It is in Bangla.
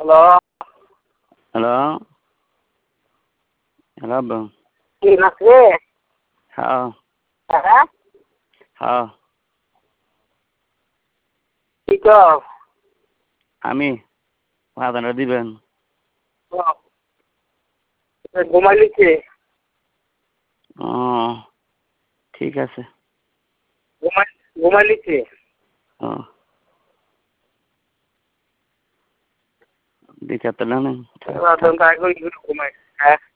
হ্যালো হ্যালো হ্যালো আব্বু কি নাচবে হ্যাঁ হ্যাঁ হ্যাঁ কি কর আমি ভাড়াটা দিবেন ঘুমাইলিছে ও ঠিক আছে ঘুমাইলিছে ও দিতে তো না তাই করে ঘুমাই হ্যাঁ